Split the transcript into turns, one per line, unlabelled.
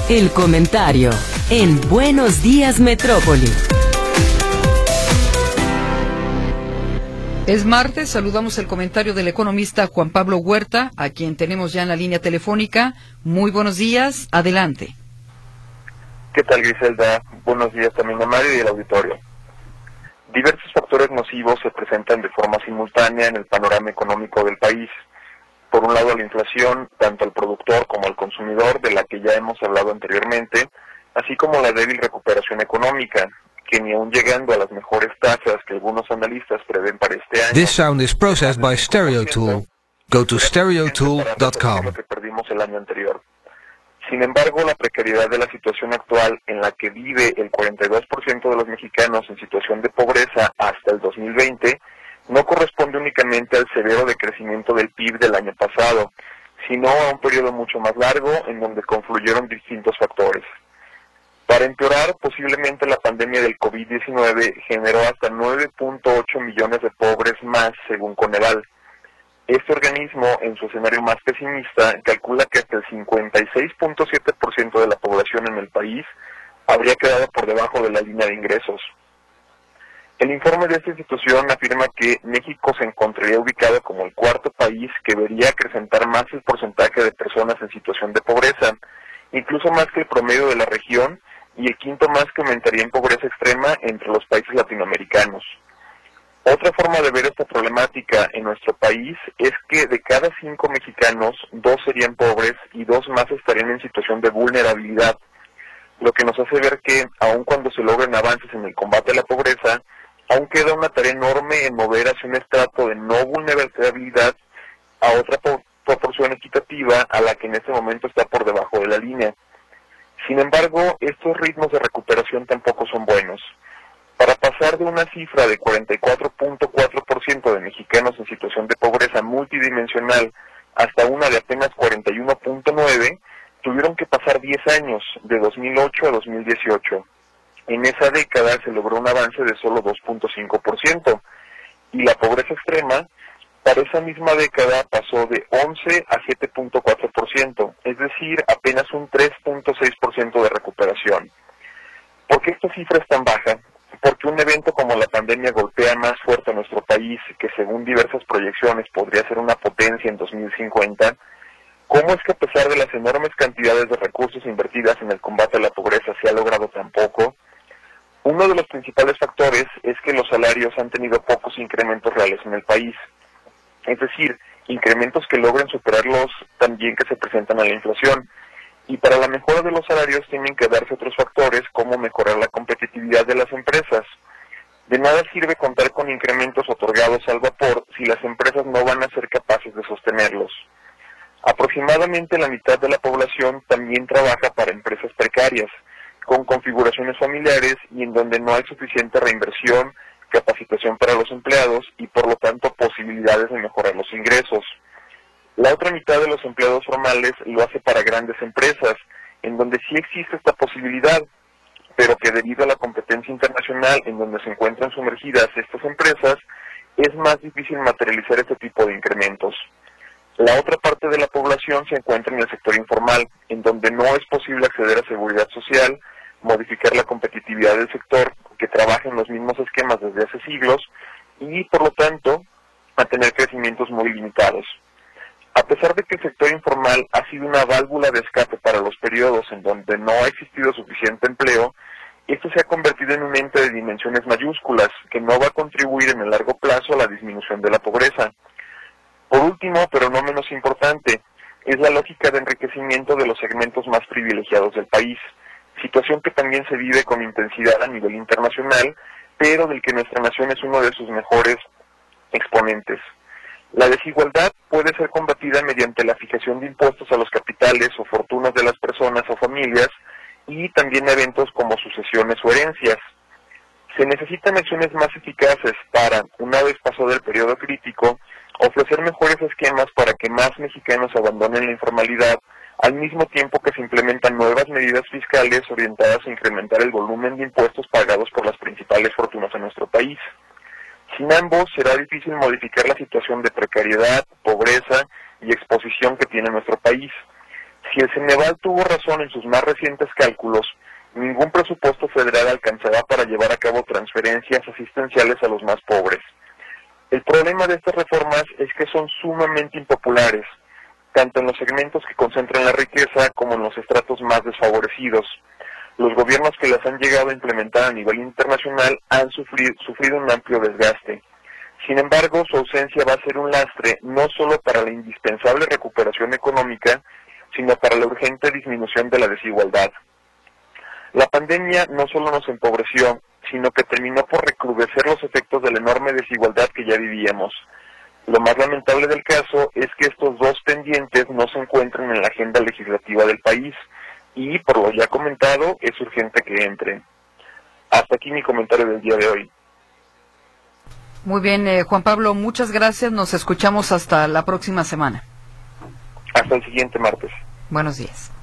El comentario en Buenos Días Metrópoli.
Es martes, saludamos el comentario del economista Juan Pablo Huerta, a quien tenemos ya en la línea telefónica. Muy buenos días, adelante.
¿Qué tal, Griselda? Buenos días también a Mario y al auditorio. Diversos factores nocivos se presentan de forma simultánea en el panorama económico del país. Por un lado, la inflación, tanto al productor como al consumidor, de la que ya hemos hablado anteriormente, así como la débil recuperación económica, que ni aun llegando a las mejores tasas que algunos analistas prevén para este año.
This sound is processed by StereoTool. Go to stereotool.com.
Lo que perdimos el año anterior. Sin embargo, la precariedad de la situación actual, en la que vive el 42% de los mexicanos en situación de pobreza hasta el 2020, no corresponde únicamente al severo decrecimiento del PIB del año pasado, sino a un periodo mucho más largo en donde confluyeron distintos factores. Para empeorar, posiblemente la pandemia del COVID-19 generó hasta 9.8 millones de pobres más, según Coneval. Este organismo, en su escenario más pesimista, calcula que hasta el 56.7% de la población en el país habría quedado por debajo de la línea de ingresos. El informe de esta institución afirma que México se encontraría ubicado como el cuarto país que vería acrecentar más el porcentaje de personas en situación de pobreza, incluso más que el promedio de la región, y el quinto más que aumentaría en pobreza extrema entre los países latinoamericanos. Otra forma de ver esta problemática en nuestro país es que de cada 5 mexicanos, 2 serían pobres y 2 más estarían en situación de vulnerabilidad, lo que nos hace ver que, aun cuando se logren avances en el combate a la pobreza, aún queda una tarea enorme en mover hacia un estrato de no vulnerabilidad a otra proporción equitativa a la que en este momento está por debajo de la línea. Sin embargo, estos ritmos de recuperación tampoco son buenos. Para pasar de una cifra de 44.4% de mexicanos en situación de pobreza multidimensional hasta una de apenas 41.9%, tuvieron que pasar 10 años, de 2008 a 2018. En esa década se logró un avance de solo 2.5%, y la pobreza extrema para esa misma década pasó de 11 a 7.4%, es decir, apenas un 3.6% de recuperación. ¿Por qué esta cifra es tan baja? Porque un evento como la pandemia golpea más fuerte a nuestro país, que según diversas proyecciones podría ser una potencia en 2050. ¿Cómo es que a pesar de las enormes cantidades de recursos invertidas en el combate a la pobreza se ha logrado tan poco? Uno de los principales factores es que los salarios han tenido pocos incrementos reales en el país. Es decir, incrementos que logren superarlos también que se presentan a la inflación. Y para la mejora de los salarios tienen que darse otros factores como mejorar la competitividad de las empresas. De nada sirve contar con incrementos otorgados al vapor si las empresas no van a ser capaces de sostenerlos. Aproximadamente la mitad de la población también trabaja para empresas precarias, con configuraciones familiares y en donde no hay suficiente reinversión, capacitación para los empleados y por lo tanto posibilidades de mejorar los ingresos. La otra mitad de los empleados formales lo hace para grandes empresas, en donde sí existe esta posibilidad, pero que debido a la competencia internacional en donde se encuentran sumergidas estas empresas, es más difícil materializar este tipo de incrementos. La otra parte de la población se encuentra en el sector informal, en donde no es posible acceder a seguridad social, modificar la competitividad del sector, que trabaja en los mismos esquemas desde hace siglos, y por lo tanto, a tener crecimientos muy limitados. A pesar de que el sector informal ha sido una válvula de escape para los periodos en donde no ha existido suficiente empleo, esto se ha convertido en un ente de dimensiones mayúsculas, que no va a contribuir en el largo plazo a la disminución de la pobreza. Por último, pero no menos importante, es la lógica de enriquecimiento de los segmentos más privilegiados del país, situación que también se vive con intensidad a nivel internacional, pero del que nuestra nación es uno de sus mejores exponentes. La desigualdad puede ser combatida mediante la fijación de impuestos a los capitales o fortunas de las personas o familias, y también eventos como sucesiones o herencias. Se necesitan acciones más eficaces para, una vez pasado el periodo crítico, ofrecer mejores esquemas para que más mexicanos abandonen la informalidad, al mismo tiempo que se implementan nuevas medidas fiscales orientadas a incrementar el volumen de impuestos pagados por las principales fortunas en nuestro país. Sin ambos, será difícil modificar la situación de precariedad, pobreza y exposición que tiene nuestro país. Si el Ceneval tuvo razón en sus más recientes cálculos, ningún presupuesto federal alcanzará para llevar a cabo transferencias asistenciales a los más pobres. El problema de estas reformas es que son sumamente impopulares, tanto en los segmentos que concentran la riqueza como en los estratos más desfavorecidos. Los gobiernos que las han llegado a implementar a nivel internacional han sufrido un amplio desgaste. Sin embargo, su ausencia va a ser un lastre no solo para la indispensable recuperación económica, sino para la urgente disminución de la desigualdad. La pandemia no solo nos empobreció, sino que terminó por recrudecer los efectos de la enorme desigualdad que ya vivíamos. Lo más lamentable del caso es que estos dos pendientes no se encuentran en la agenda legislativa del país y, por lo ya comentado, es urgente que entren. Hasta aquí mi comentario del día de hoy.
Muy bien, Juan Pablo, muchas gracias. Nos escuchamos hasta la próxima semana.
Hasta el siguiente martes.
Buenos días.